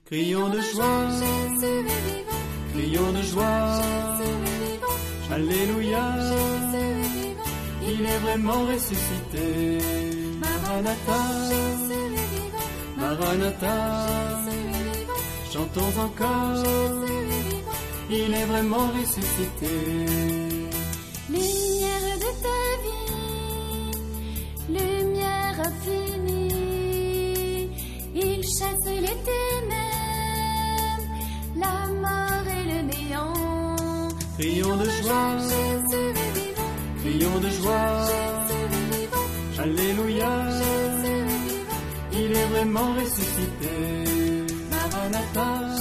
Crions de joie, Jésus est vivant. crions de joie. Jésus est vivant. Alléluia, Jésus est vivant. il est vraiment ressuscité. Maranatha, Jésus est vivant. Maranatha, Jésus est vivant. chantons encore, Jésus est vivant. il est vraiment ressuscité. Lumière de ta vie, lumière infinie, il chasse les ténèbres, la mort et le néant. Crions de joie, Jésus est vivant. crions de joie. Jésus est vivant. Alléluia, Jésus est vivant. il est vraiment ressuscité. Maranatha,